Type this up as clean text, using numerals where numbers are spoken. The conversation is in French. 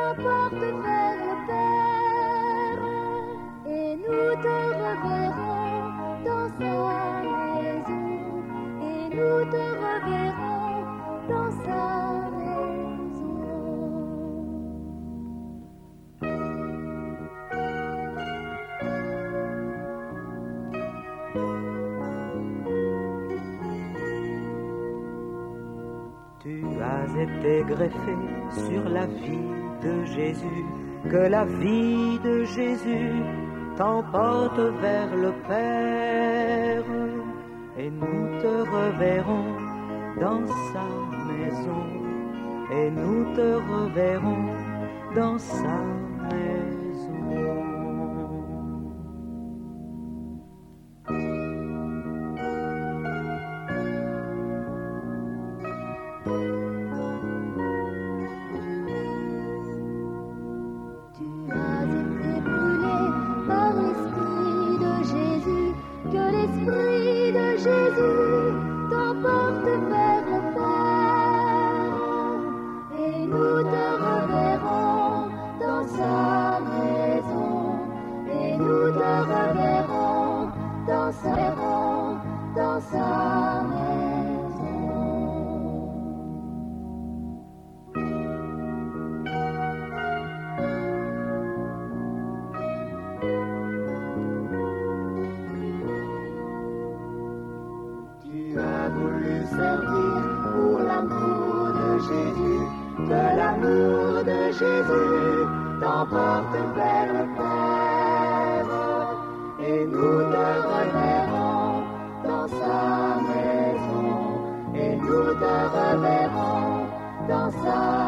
t'emporte vers le Père, et nous te reverrons dans sa maison, et nous te reverrons dans sa maison. Tu as été greffé sur la vie de Jésus, que la vie de Jésus t'emporte vers le Père, et nous te reverrons dans sa maison, et nous te reverrons dans sa maison. L'Esprit de Jésus t'emporte vers le Père, et nous te reverrons dans sa maison, et nous te reverrons dans sa maison. Voulu servir pour l'amour de Jésus, que l'amour de Jésus t'emporte vers le Père, et nous te reverrons dans sa maison, et nous te reverrons dans sa